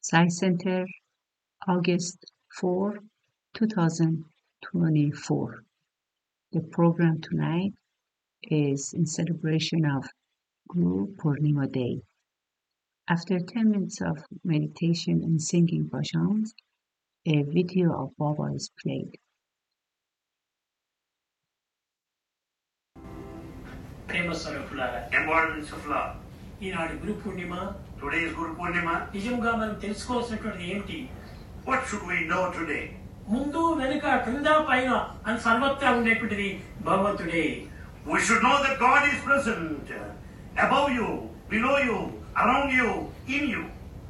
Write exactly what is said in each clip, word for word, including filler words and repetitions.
Sai Center, August fourth, two thousand twenty-four. The program tonight is in celebration of Guru Purnima Day. After ten minutes of meditation and singing bhajans, a video of Baba is played. ప్రేమ స్వరూపులారా, embodiments of love. Eenadu Guru Purnima. Today is Guru Purnima. నిజంగా మనం తెలుసుకోవాల్సినటువంటి ఏమిటి? What should we know today? ముందు వెనుక క్రింద పైన అని సర్వత్రా ఉండేటువంటిది భగవంతుడే. We should know that God is present above you, below you, around you, in you.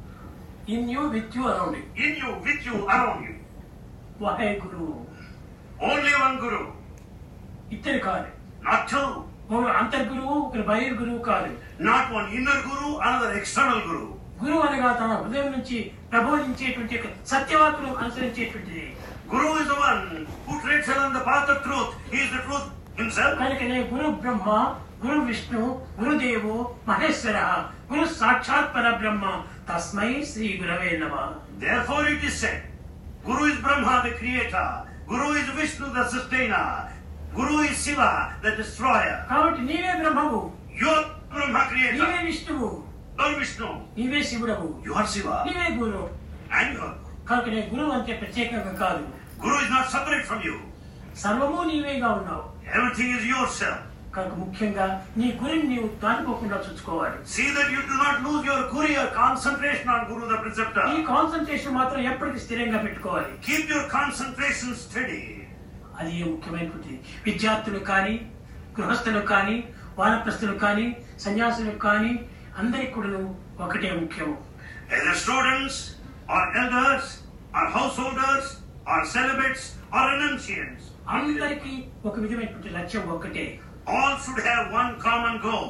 In you with you around you. In you, with you, around you. Wahe Guru. Only one Guru. ఇద్దరు కాదు. Not two. ఒకరు అంతర్గురువు, ఒకరు బహిర్గురువు కాదు. Not one inner Guru, another external Guru. గురువు అనగా తన హృదయం నుంచి ప్రబోధించేటువంటి సత్యవాకులు అనుసరించేటువంటిది. Guru is the one who treads along the path of truth. He is the truth himself. కనుకనే గురు బ్రహ్మ, గురు విష్ణు, గురుదేవో మహేశ్వర, గురు సాక్షాత్ పరబ్రహ్మ, తస్మై శ్రీ గురవే నమః. Therefore it is said, Guru is Brahma, the creator. Guru is Vishnu, the sustainer. Guru is Shiva, the destroyer. కాబట్టి నీవే బ్రహ్మవు, You are Brahma creator. నీవే విష్ణువు, Lord Vishnu. నీవే శివుడవు, You are Shiva. నీవే గురు. And you are. కనుకనే గురువు అంటే ప్రత్యేకంగా కాదు, Guru is not separate from you. సర్వము నీవేగా ఉన్నావు. Everything is yourself. కనుక ముఖ్యంగా నీ గురిని నీవు దాటిపోకుండా చూసుకోవాలి. See that you do not lose your Guru, your concentration on Guru the preceptor. ఈ కాన్సన్ట్రేషన్ మాత్రం ఎప్పటికీ స్థిరంగా పెట్టుకోవాలి. Keep your concentration steady. అది ముఖ్యమైనటువంటి విద్యార్థులు కానీ, గృహస్థులకు కానీ, వానప్రస్థులకు కానీ, సన్యాసులకు కానీ అందరికి కూడా ఒకటే ముఖ్యము. Either students or elders or householders or celibates or renunciants, అందరికీ ఒక విధమైనటువంటి లక్ష్యం ఒక్కటే. all should have one common goal.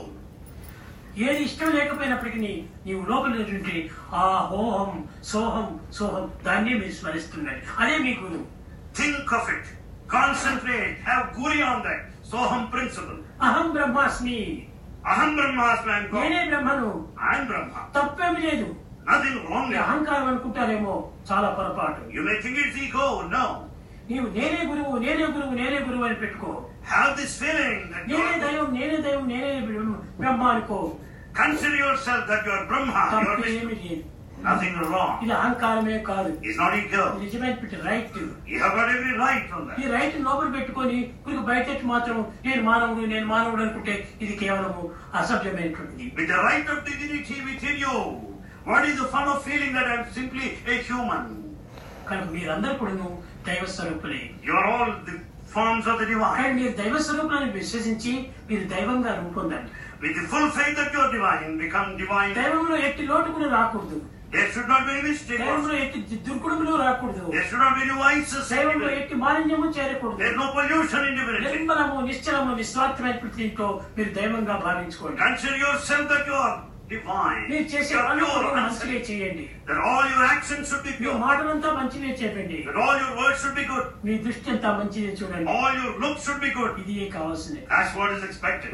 ఏది ఇష్టం లేకపోయినప్పటికీ నీవు లోపల ఆ హోహం సోహం సోహం దాన్నే మీరు స్మరిస్తున్నాయి. అదే మీ గురు. Think of it. Concentrate. Have Guru on that. Soham principle. అహం బ్రహ్మాస్మి. Aham Brahmasmi, I am God. నేనే బ్రహ్మను. I am Brahma. తప్పేమి లేదు. Nothing wrong there. అహంకారం అనుకుంటారేమో, చాలా పొరపాటు. You may think it's ego. No. నీవు నేనే గురువు, నేనే గురువు, నేనే గురువు అని పెట్టుకో. Have this feeling that you నేనే are. దైవం, నేనే దైవం, నేనే బ్రహ్మ అనుకో. Consider yourself that you are Brahma. You are తప్పేమి Vishnu. లేదు. Nothing wrong. ఇది అహంకారమే కాదు. It's not ego. నిజమైనటువంటి right. You have got every right on ఈ that. రైట్ లోపల పెట్టుకొని ఇప్పుడు బయట మాత్రం నేను మానవుడు, నేను మానవుడు అనుకుంటే ఇది కేవలము అసభ్యమైనటువంటిది. With the right of dignity within you, what is the fun of feeling that I am simply a human? కనుక మీరందరూ కూడా దైవ స్వరూపులే. You are all the forms of the divine. కానీ మీరు దైవ స్వరూపాన్ని విశ్వసించి మీరు దైవంగా రూపొందండి. With the full faith that you are divine, become divine. దైవంలో ఎట్టి లోటు కూడా రాకూడదు. There should not be any mistake. దైవంలో ఎట్టి దుర్గుణములు రాకూడదు. There should not be any vices. దైవంలో There ఎట్టి మాలిన్యము చేరకూడదు. is no pollution in divinity. నిర్మలము, నిశ్చలము, నిస్వార్థమైనటువంటి దీంట్లో మీరు దైవంగా భావించుకోండి. Consider yourself that you are divine. మీరు చేసే You are పనులు pure, కూడా unselfish. మంచివే చేయండి. That all your actions should be me pure. మాటలంతా మంచివే చెప్పండి. That all your words should be good. మీ దృష్టి అంతా మంచిదే చూడండి. All your looks should be good. ఇది కావాల్సింది. That's what is expected.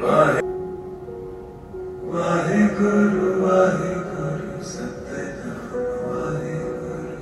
వాహిగురు వాహిగురు సత్యనామ వాహిగురు.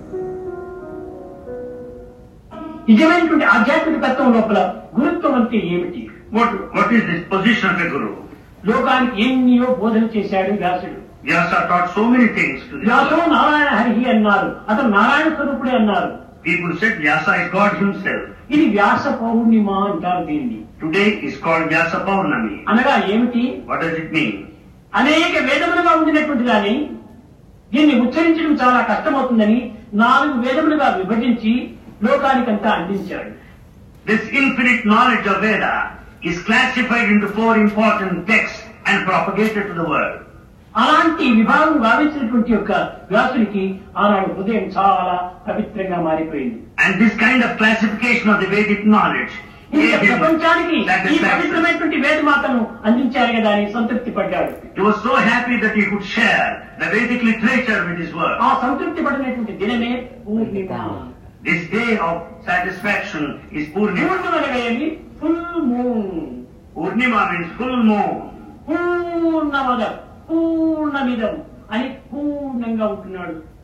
నిజమైనటువంటి ఆధ్యాత్మిక తత్వం లోపల గురుత్వం అంటే ఏమిటి? What What is this position of a guru? లోకానికి ఎన్నో బోధన చేశాడు వ్యాసుడు. Vyasa taught so many things to the వ్యాసో world. Narayana Hari అన్నారు, అతను నారాయణ స్వరూపుడే అన్నారు. People said Vyasa is God himself. ఇది వ్యాస పౌర్ణిమ అంటారు దీన్ని. Today is called Vyasa Paurnami. అనగా ఏమిటి? What does it mean? అనేక వేదములుగా ఉండినటువంటి దాన్ని దీన్ని ఉచ్చరించడం చాలా కష్టమవుతుందని నాలుగు వేదములుగా విభజించి లోకానికంతా అందించాడు. This infinite knowledge of Veda is classified into four important texts and propagated to the world. అలాంటి విభాగం గావించినటువంటి యొక్క వ్యాసునికి ఆనాడు హృదయం చాలా పవిత్రంగా మారిపోయింది. And this kind of classification of the Vedic knowledge ఇంత gave him ప్రపంచానికి ఈ satisfaction. పవిత్రమైనటువంటి వేదమాతను అందించారు కదా అని సంతృప్తి పడ్డాడు. He was so happy that he could share the Vedic literature with his work. ఆ సంతృప్తి పడినటువంటి దినమే Purnima. This day of satisfaction is Purnima. పూర్ణిమనగా full moon. Purnima means full moon. పూర్ణమద పూర్ణమిదం అని పూర్ణంగా ఉంటున్నాడు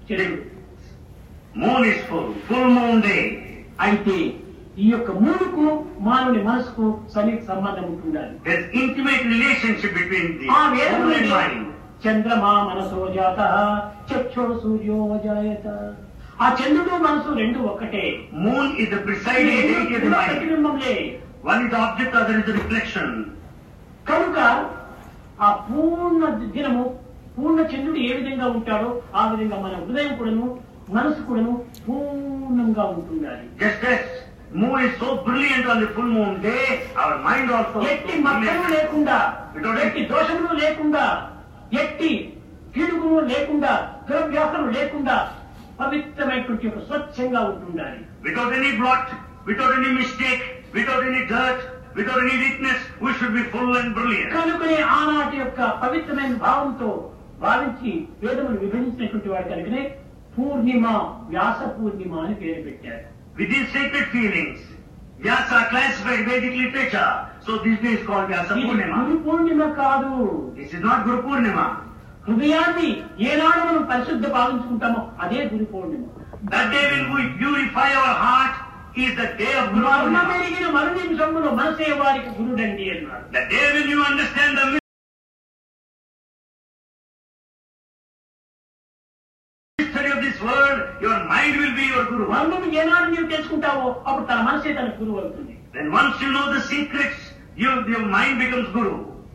చంద్రుడు. Moon is full, full moon day. అయితే ఈ యొక్క మూడుకు మానవుని మనసుకు సన్నిహిత సంబంధం ఉంటుండాలి. There's intimate relationship between the ఆ moon and వేదమునందు mind. చంద్రమా మనసో జాత చక్షో సూర్యో జాయత. ఆ చంద్రుడు మనసు రెండు ఒక్కటే. Moon is the presiding deity of the mind. ప్రతిబింబంలే. One is the object, other is the reflection. కనుక ఆ పూర్ణ దినము పూర్ణ చంద్రుడు ఏ విధంగా ఉంటాడో ఆ విధంగా మన హృదయం కూడాను మనసు కూడాను పూర్ణంగా ఉంటుండాలి. Just as moon is so brilliant on the full moon day, our mind also is ఎట్టి so మచ్చలు brilliant. లేకుండా, ఎట్టి దోషములు లేకుండా, ఎట్టి కీడుగులు లేకుండా, దురభ్యాసములు లేకుండా పవిత్రమైనటువంటి ఒక స్వచ్ఛంగా ఉంటుండాలి. Without any blot, without any mistake, without any dirt, without any weakness, we should be full and brilliant. కనుకనే ఆనాటి యొక్క పవిత్రమైన భావంతో భావించి వేదములు విభజించినటువంటి వాడు కనుకనే పూర్ణిమ, వ్యాస పూర్ణిమ అని పేరు పెట్టారు. With these sacred feelings, Vyasa classified Vedic literature. So this day is called Vyasa ఇది Purnima. గురు పూర్ణిమ కాదు. This is not Guru Purnima. హృదయాన్ని ఏనాడు మనం పరిశుద్ధ భావించుకుంటామో అదే Guru Purnima. That day when we purify our heart is the day of Guru మరణ Purnima. పెరిగిన మరు నిమిషంలో మనసే వారికి గురుడండి అన్నారు. The day when you understand the mystery of this world, your mind will be your Guru. మరణం ఏనాడు నీవు తెలుసుకుంటావో అప్పుడు తన మనసే తన గురువు అవుతుంది. Then once you know the secrets, you, your mind becomes Guru.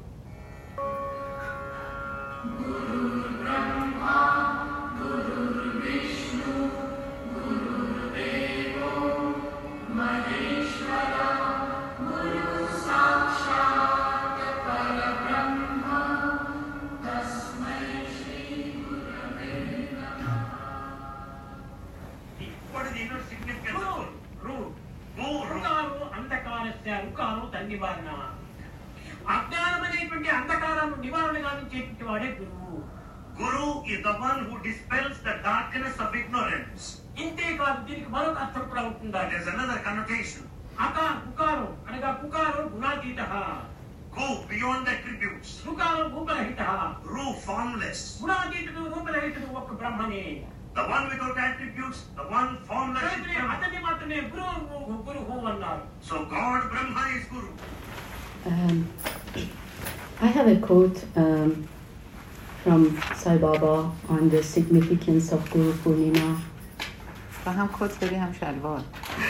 What is the inner significance of Guru? Guru. Guru. రుకారు అంధకారస్య రుకారు తన్నివారణ. అజ్ఞానం అనేటువంటి అంధకారాన్ని నివారణ గావించేటువంటి వాడే గురువు. Guru is the one who dispels the darkness of ignorance. ఇంతే కాదు, దీనికి మరొక అర్థం కూడా ఉంటుందా. That is another connotation. అకా కుకారు అనగా కుకారు గుణాతీత, Go beyond the attributes. రుకారు రూపరహిత, Ru formless. గుణాతీతుడు రూపరహితుడు ఒక్క బ్రహ్మనే. The one without attributes, the one formless is కనుకనే Brahma. అతన్ని మాత్రమే గురువు గురువు అన్నారు. So God, Brahma is Guru. Um, I have a quote um, from Sai Baba on the significance of Guru Purnima. و هم کت بدی هم شلوار.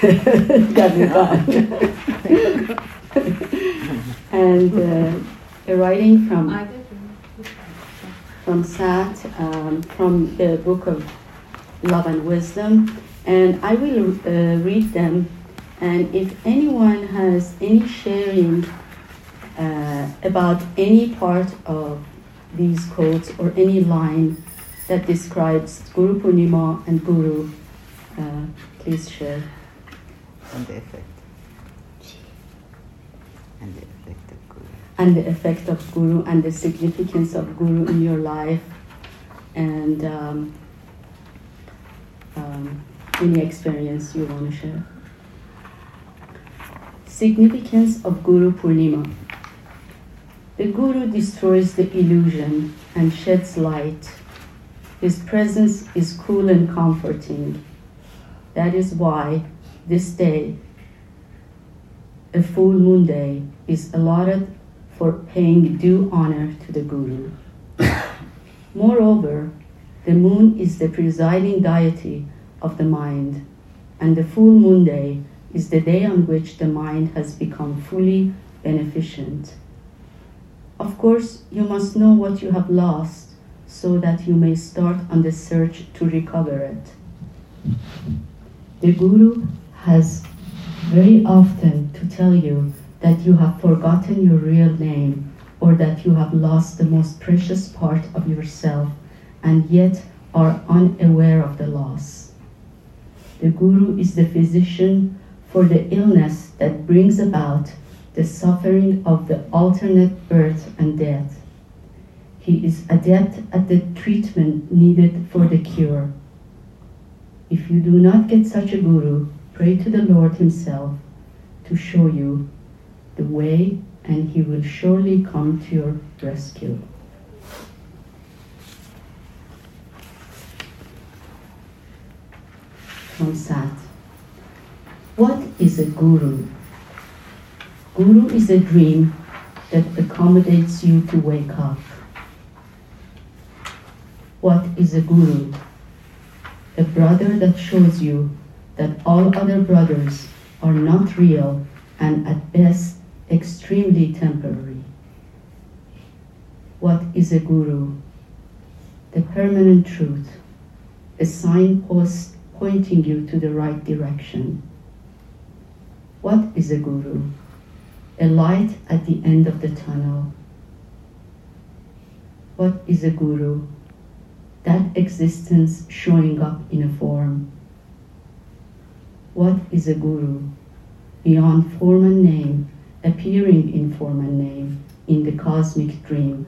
And uh, a writing from from Sat, um, from the book of Love and Wisdom, and I will uh, read them, and if anyone has any sharing uh, about any part of these quotes or any line that describes Guru Purnima and Guru, uh, please share. And the effect. And the effect of Guru. And the effect of Guru and the significance of Guru in your life, and um, um, any experience you want to share. Significance of Guru Purnima. The Guru destroys the illusion and sheds light. His presence is cool and comforting. That is why this day, a full moon day, is allotted for paying due honor to the Guru. Moreover, the moon is the presiding deity of the mind, and the full moon day is the day on which the mind has become fully beneficent. Of course, you must know what you have lost so that you may start on the search to recover it. The Guru has very often to tell you that you have forgotten your real name or that you have lost the most precious part of yourself and yet are unaware of the loss. The Guru is the physician for the illness that brings about the suffering of the alternate birth and death. He is adept at the treatment needed for the cure. If you do not get such a Guru, pray to the Lord Himself to show you the way, and He will surely come to your rescue. from Sat. What is a guru? Guru is a dream that accommodates you to wake up. What is a guru? A brother that shows you that all other brothers are not real and at best extremely temporary. What is a guru? The permanent truth, a signpost pointing you to the right direction. What is a guru? A light at the end of the tunnel. What is a guru? That existence showing up in a form. What is a guru? Beyond form and name, appearing in form and name, in the cosmic dream.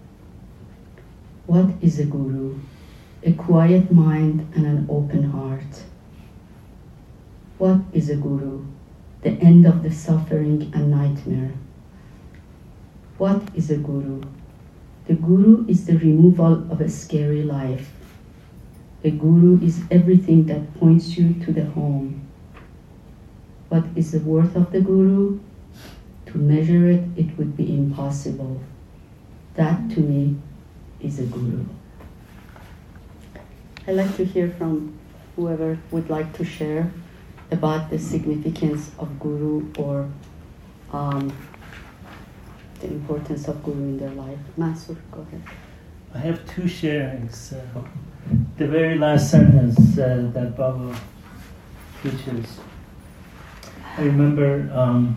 What is a guru? A quiet mind and an open heart. What is a guru? The end of the suffering and nightmare. What is a guru? The guru is the removal of a scary life. A guru is everything that points you to the home. What is the worth of the guru? To measure it, it would be impossible. That, to me, is a guru. I'd like to hear from whoever would like to share about the significance of guru or um, the importance of guru in their life. Masur, go ahead. I have two sharings. Uh, the very last sentence uh, that Baba teaches. I remember um,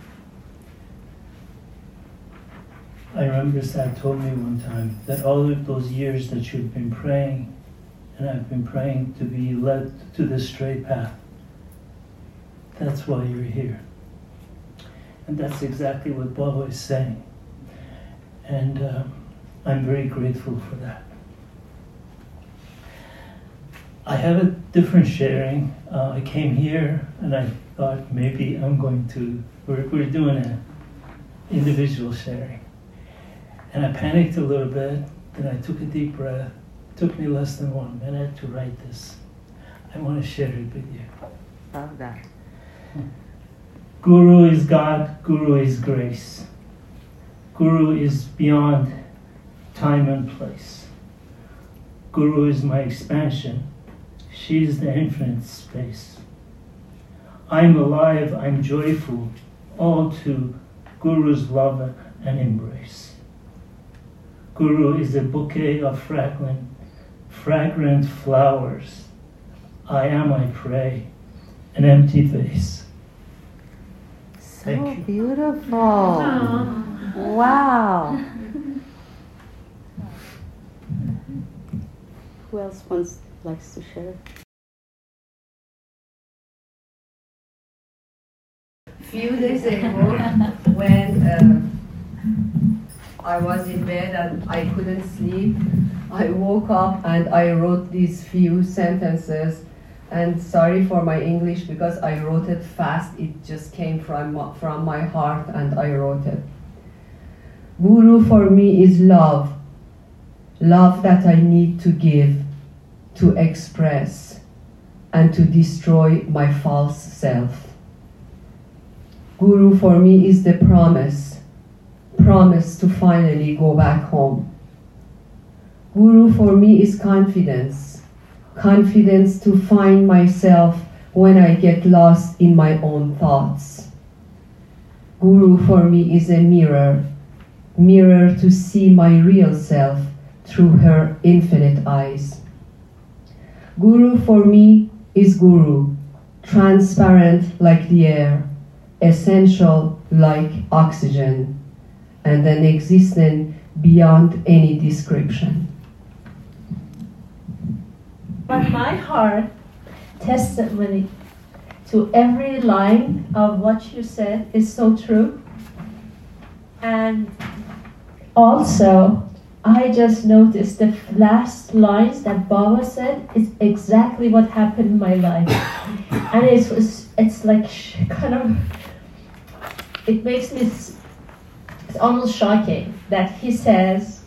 I remember Sad told me one time that all of those years that you've been praying, and I've been praying to be led to the straight path, that's why you're here. And that's exactly what Baba is saying. And uh, I'm very grateful for that. I have a different sharing. Uh, I came here and I thought maybe I'm going to, we're, we're doing an individual sharing. And I panicked a little bit, then I took a deep breath. It took me less than one minute to write this. I want to share it with you. Love that. Guru is God, Guru is grace. Guru is beyond time and place. Guru is my expansion. She is the infinite space. I'm alive, I'm joyful, all to Guru's love and embrace. Guru is a bouquet of fragrant, fragrant flowers. I am, I pray, an empty vase. So Thank you. beautiful. Wow. Who else wants likes to share? Few days ago, when uh, I was in bed and I couldn't sleep, I woke up and I wrote these few sentences. And sorry for my English because I wrote it fast. It just came from from my heart and I wrote it. Guru for me is love. Love that I need to give, to express, and to destroy my false self. Guru for me is the promise, promise to finally go back home. Guru for me is confidence, confidence to find myself when I get lost in my own thoughts. Guru for me is a mirror, mirror to see my real self through her infinite eyes. Guru for me is Guru, transparent like the air, essential like oxygen, and an existence beyond any description. But my heart, testimony to every line of what you said is so true. And also, I just noticed the last lines that Baba said is exactly what happened in my life. And it was, it's like sh- kind of, it makes me, it's almost shocking that he says,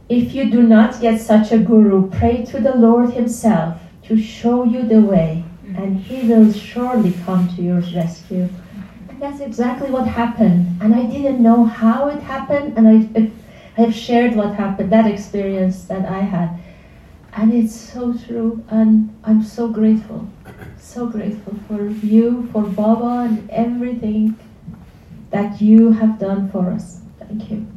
If you do not get such a guru, pray to the Lord himself to show you the way, and he will surely come to your rescue. And that's exactly what happened. And I didn't know how it happened, and I, it, I have shared what happened, that experience that I had. And it's so true, and I'm so grateful, so grateful for you, for Baba, and everything that you have done for us. Thank you.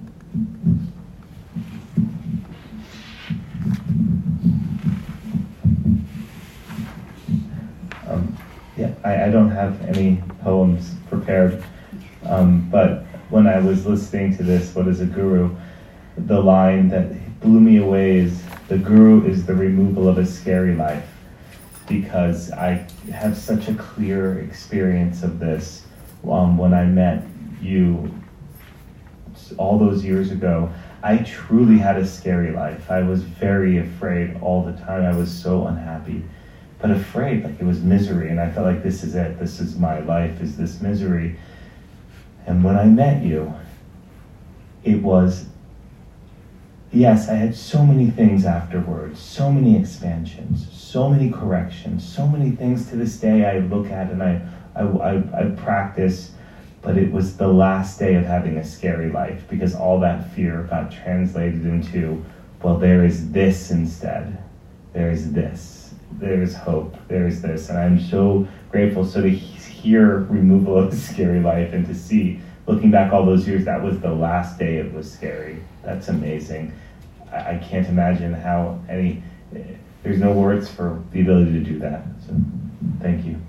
Um, yeah, I, I don't have any poems prepared, um, but when I was listening to this, What is a Guru? The line that blew me away is, the Guru is the removal of a scary life, because I have such a clear experience of this. Um, when I met you all those years ago, I truly had a scary life. I was very afraid all the time. I was so unhappy, but afraid, like it was misery, and I felt like this is it. This is my life, is this misery. And when I met you, it was, yes, I had so many things afterwards, so many expansions, so many corrections, so many things to this day I look at and I, I, I, I practice, but it was the last day of having a scary life, because all that fear got translated into, well, there is this instead. There is this. There is hope. There is this. And I'm so grateful. So to hear removal of the scary life and to see, looking back all those years, that was the last day it was scary. That's amazing. I, I can't imagine how any, there's no words for the ability to do that. So thank you.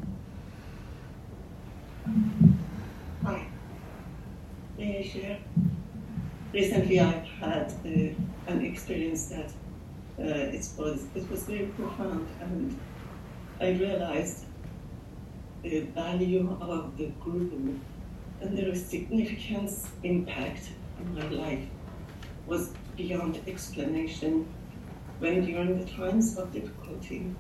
Hi. May I share? Recently I've had uh, an experience that uh, it was it was very profound, and I realized the value of the guru and their significance impact on my life was beyond explanation. When during the times of difficulty,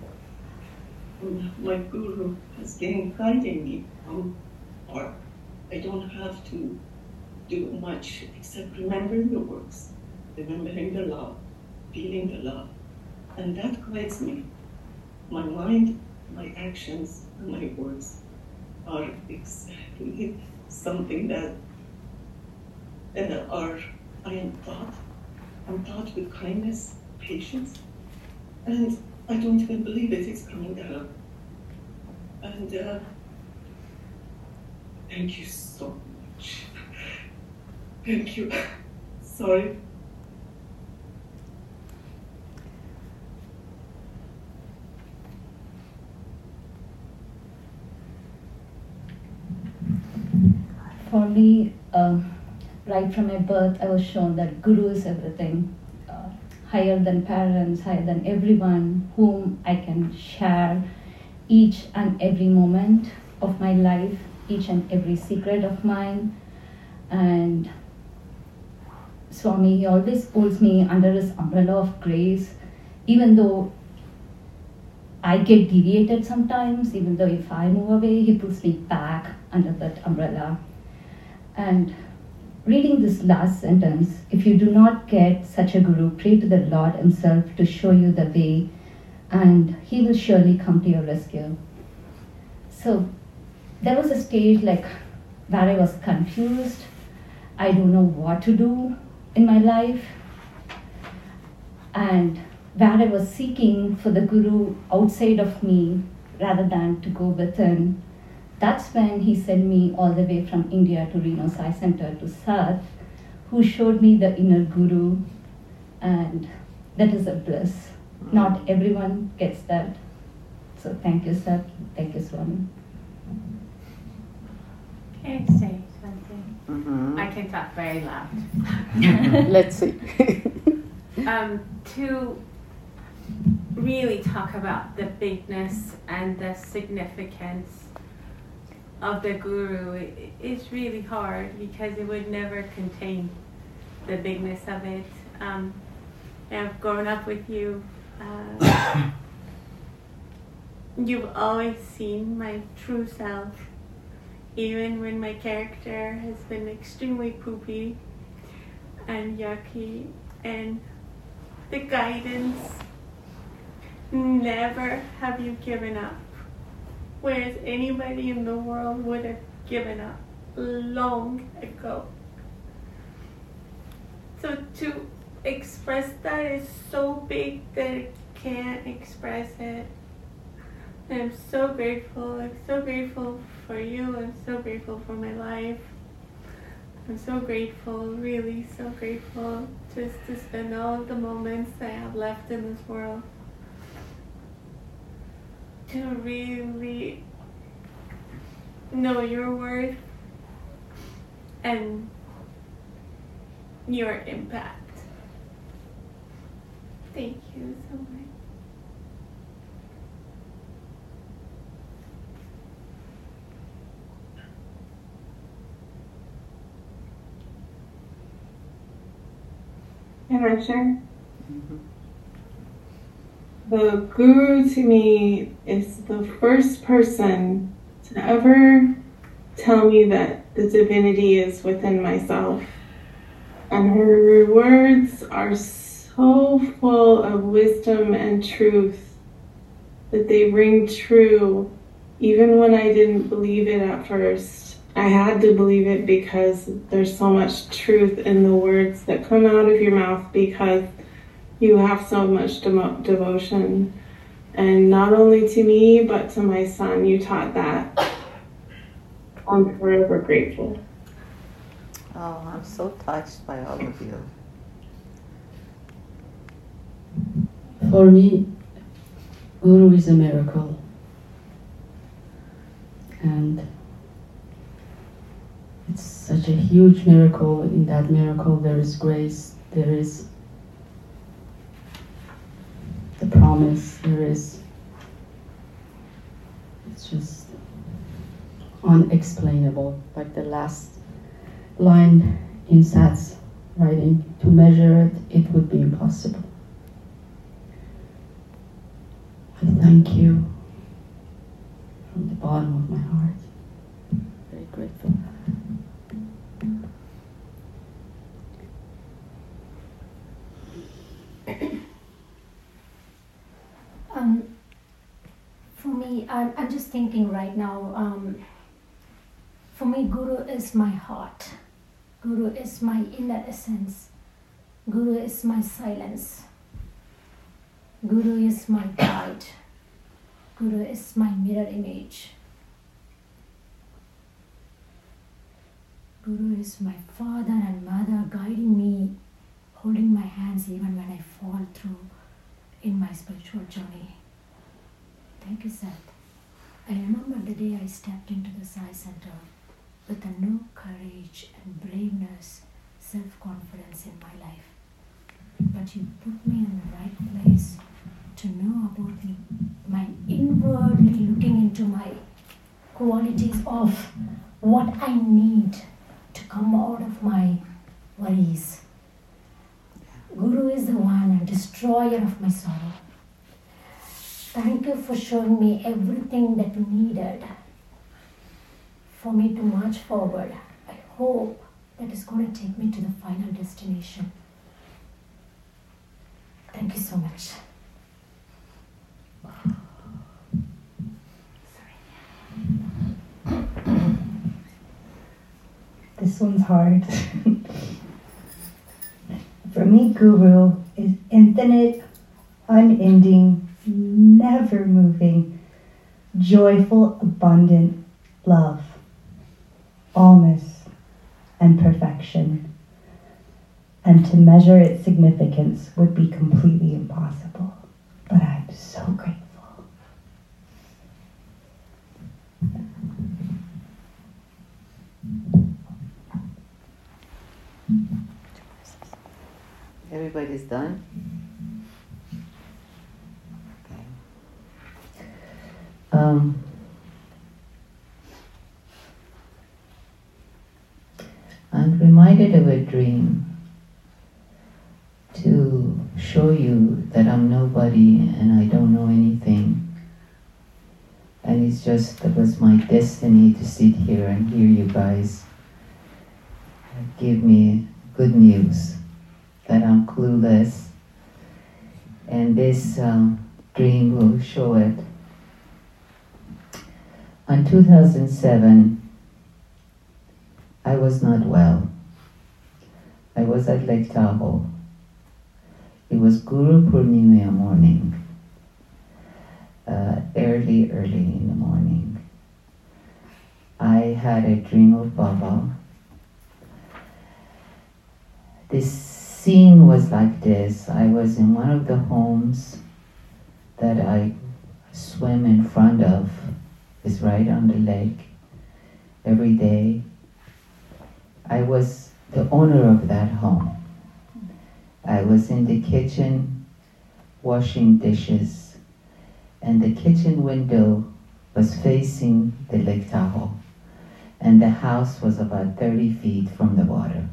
my guru has been guiding me on, or I don't have to do much except remembering the words, remembering the love, feeling the love, and that guides me. My mind, my actions, and my words are exactly something that uh, are, I am taught. I'm taught with kindness, patience, and I don't even believe it is coming out. And uh, thank you so much. Thank you. Sorry. For me, uh, right from my birth, I was shown that Guru is everything, uh, higher than parents, higher than everyone, whom I can share each and every moment of my life, each and every secret of mine. And Swami, he always holds me under his umbrella of grace, even though I get deviated sometimes, even though if I move away, he pulls me back under that umbrella. And reading this last sentence, if you do not get such a guru, pray to the Lord himself to show you the way, and he will surely come to your rescue. So there was a stage like where I was confused. I don't know what to do in my life, and where I was seeking for the guru outside of me rather than to go within. That's when he sent me all the way from India to Reno Sai Center to Sat, who showed me the inner guru, and that is a bliss. Not everyone gets that. So thank you, Sat. Thank you, Swami. Can I say something? Mm-hmm. I can talk very loud. Let's see. um, to really talk about the bigness and the significance of the guru, it, it's really hard because it would never contain the bigness of it. Um, I've grown up with you. Uh, you've always seen my true self, even when my character has been extremely poopy and yucky, and the guidance. Never have you given up, whereas anybody in the world would have given up long ago. So to express that is so big that I can't express it. And I'm so grateful. I'm so grateful for you. I'm so grateful for my life. I'm so grateful, really so grateful, just to spend all of the moments I have left in this world. To really know your worth and your impact. Thank you so much. Can I share? Mm-hmm. The guru to me is the first person to ever tell me that the divinity is within myself. And her words are so full of wisdom and truth that they ring true even when I didn't believe it at first. I had to believe it because there's so much truth in the words that come out of your mouth because you have so much de- devotion. And not only to me, but to my son, you taught that. I'm forever grateful. Oh, I'm so touched by all of you. For me, Guru is a miracle. And it's such a huge miracle. In that miracle, there is grace, there is the promise, there is, it's just unexplainable. Like the last line in Sat's writing, to measure it, it would be impossible. I thank you from the bottom of my heart. Very grateful. Um, for me, I'm, I'm just thinking right now, um, for me, Guru is my heart. Guru is my inner essence. Guru is my silence. Guru is my guide. Guru is my mirror image. Guru is my father and mother guiding me, holding my hands even when I fall through in my spiritual journey. Thank you, Sat. I remember the day I stepped into the Sai Center with a new courage and braveness, self-confidence in my life. But you put me in the right place to know about me, my inwardly looking into my qualities of what I need to come out of my worries. Guru is the one, a destroyer of my sorrow. Thank you for showing me everything that you needed for me to march forward. I hope that is going to take me to the final destination. Thank you so much. This one's hard. For me, Guru is infinite, unending, never moving, joyful, abundant love, allness, and perfection. And to measure its significance would be completely impossible. But I'm so grateful. Everybody's done? Okay. Um, I'm reminded of a dream to show you that I'm nobody and I don't know anything. And it's just, that was my destiny to sit here and hear you guys give me good news. that I'm clueless, and this um, dream will show it. In two thousand seven, I was not well. I was at Lake Tahoe. It was Guru Purnima morning, uh, early, early in the morning. I had a dream of Baba. This scene was like this. I was in one of the homes that I swim in front of. It's right on the lake every day. I was the owner of that home. I was in the kitchen washing dishes, and the kitchen window was facing the Lake Tahoe, and the house was about thirty feet from the water.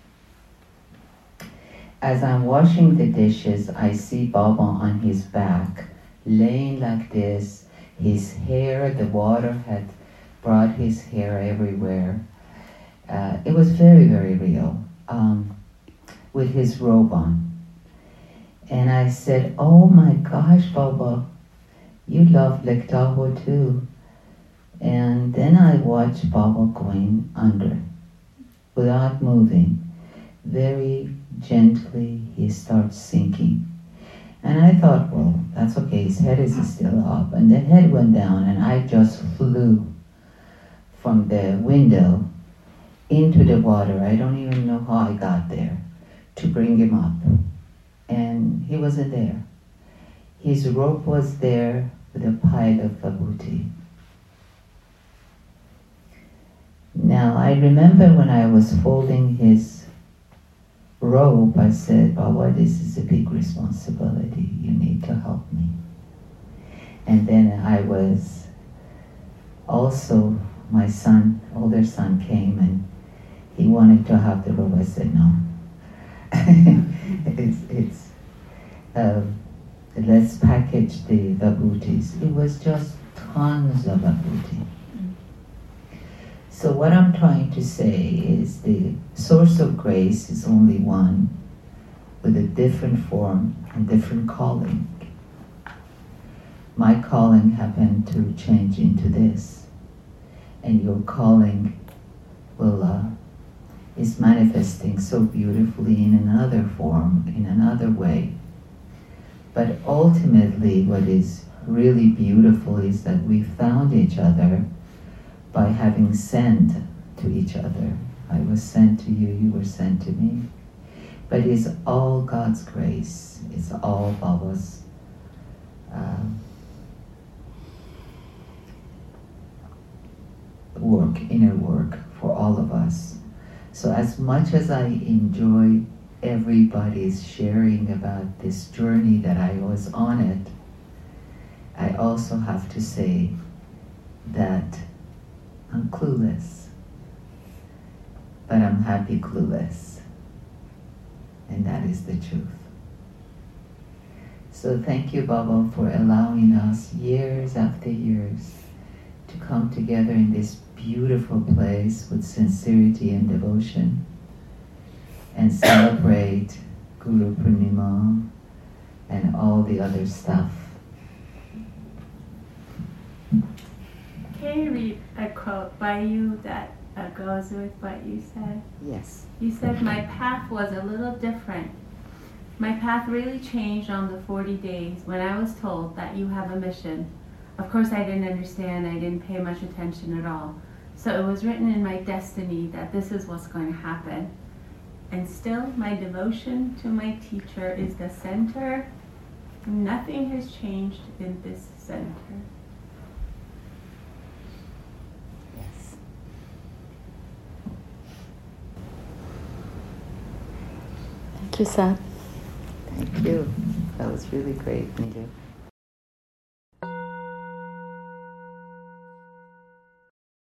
As I'm washing the dishes, I see Baba on his back, laying like this. His hair, the water had brought his hair everywhere. Uh, it was very, very real, um, with his robe on. And I said, oh my gosh, Baba, you love Lake Tahoe too. And then I watched Baba going under, without moving. Very gently, he starts sinking. And I thought, well, that's okay, his head is still up. And the head went down, and I just flew from the window into the water. I don't even know how I got there to bring him up. And he wasn't there. His rope was there with a pile of vibhuti. Now, I remember when I was folding his robe, I said, Baba, this is a big responsibility. You need to help me. And then I was also, my son, older son came and he wanted to have the robe. I said, no. it's, it's uh, let's package the vibhutis. It was just tons of vibhuti. So what I'm trying to say is the source of grace is only one, with a different form and different calling. My calling happened to change into this, and your calling will uh, is manifesting so beautifully in another form, in another way. But ultimately, what is really beautiful is that we found each other by having sent to each other. I was sent to you, you were sent to me. But it's all God's grace. It's all Baba's uh, work, inner work for all of us. So as much as I enjoy everybody's sharing about this journey that I was on it, I also have to say that I'm clueless, but I'm happy clueless, and that is the truth. So thank you, Baba, for allowing us years after years to come together in this beautiful place with sincerity and devotion and celebrate Guru Purnima and all the other stuff. Can you read a quote by you that uh, goes with what you said? Yes. You said, my path was a little different. My path really changed on the forty days when I was told that you have a mission. Of course, I didn't understand. I didn't pay much attention at all. So it was written in my destiny that this is what's going to happen. And still, my devotion to my teacher is the center. Nothing has changed in this center. Thank you, Sam. Thank you. That was really great, Neelu.